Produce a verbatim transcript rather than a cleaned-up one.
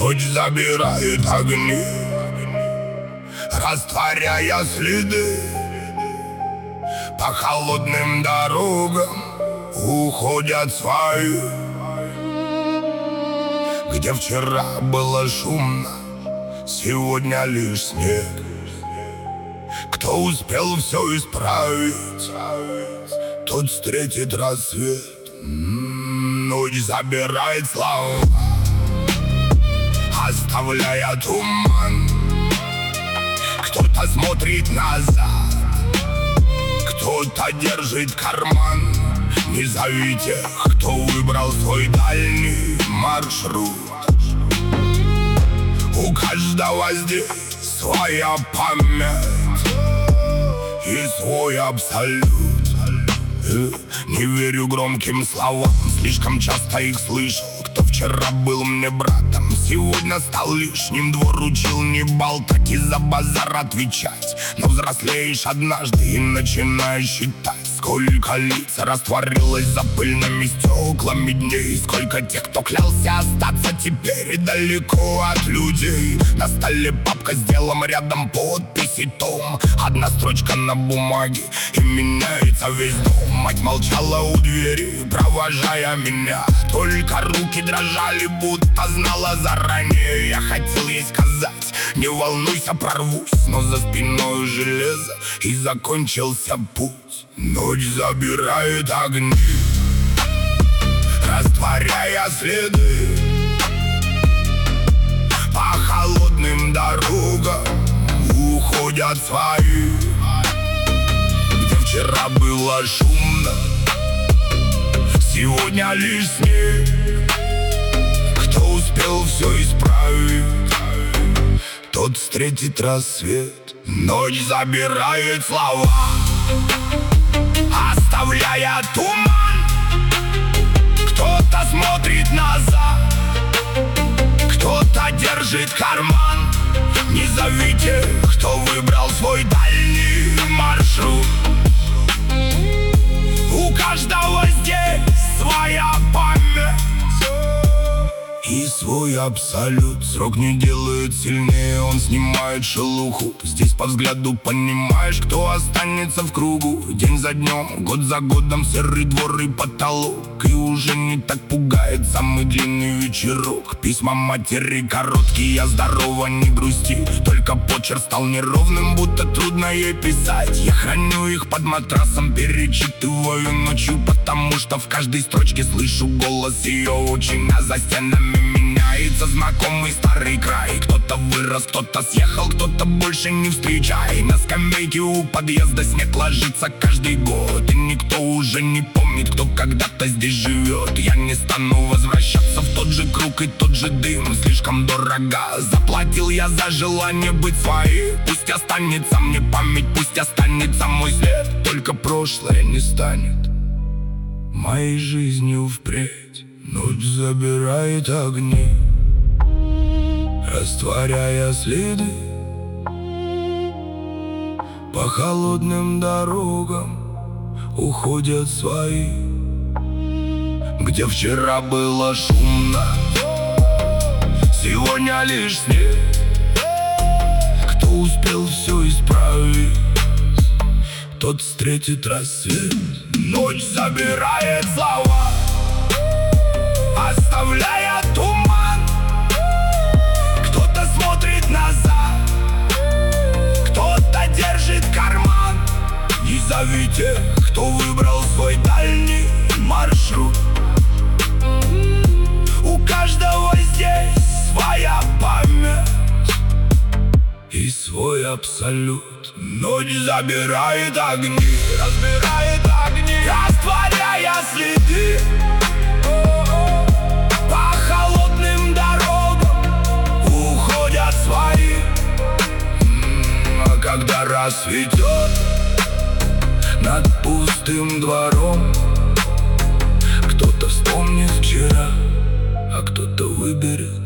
Ночь забирает огни, растворяя следы. По холодным дорогам уходят свои. Где вчера было шумно, сегодня лишь снег. Кто успел все исправить, тот встретит рассвет. Ночь забирает слова, оставляя туман. Кто-то смотрит назад, кто-то держит карман. Не зови тех, кто выбрал свой дальний маршрут. У каждого здесь своя память и свой абсолют. Не верю громким словам, слишком часто их слышал. Кто вчера был мне братом, сегодня стал лишним. Двор учил не болтать и за базар отвечать. Но взрослеешь однажды и начинаешь считать, сколько лиц растворилось за пыльными стеклами дней. Сколько тех, кто клялся остаться теперь далеко от людей. На столе папка с делом, рядом подпись и том. Одна строчка на бумаге, и меняется весь дом. Мать молчала у двери, провожая меня. Только руки дрожали, будто знала заранее. Я хотел ей сказать: не волнуйся, прорвусь. Но за спиной железо, и закончился путь. Ночь забирает огни, растворяя следы. По холодным дорогам уходят свои. Где вчера было шумно, сегодня лишь снег. Кто успел все исправить, тот встретит рассвет. Ночь забирает слова, оставляя туман. Кто-то смотрит назад, кто-то держит карман. Не зови тех, кто выбрал свой дальний маршрут. У каждого здесь своя память и свой абсолют. Срок не делает сильнее, он снимает шелуху. Здесь по взгляду понимаешь, кто останется в кругу. День за днем, год за годом, серый двор и потолок. И уже не так пугает самый длинный вечерок. Письма матери короткие, я здорово, не грусти. Только почерк стал неровным, будто трудно ей писать. Я храню их под матрасом, перечитываю ночью, потому что в каждой строчке слышу голос ее очень. А за стенами меняется знакомый старый край. Кто-то вырос, кто-то съехал, кто-то больше не встречай. На скамейке у подъезда снег ложится каждый год, и никто уже не помнит, кто когда-то здесь живет. Я не стану возвращаться в тот же круг и тот же дым. Слишком дорого заплатил я за желание быть своим. Пусть останется мне память, пусть останется мой след. Только прошлое не станет моей жизнью впредь. Ночь забирает огни, растворяя следы. По холодным дорогам уходят свои. Где вчера было шумно, сегодня лишь снег. Кто успел все исправить, тот встретит рассвет. Ночь забирает слова, оставляя туман. Кто-то смотрит назад, кто-то держит карман. Не зови тех, кто выбрал свой дальний маршрут. У каждого здесь своя память и свой абсолют. Ночь забирает огни, разбирает огни, растворяя следы. По холодным дорогам уходят свои. А когда рассветет над пустым двором, кто-то вспомнит вчера, а кто-то выберет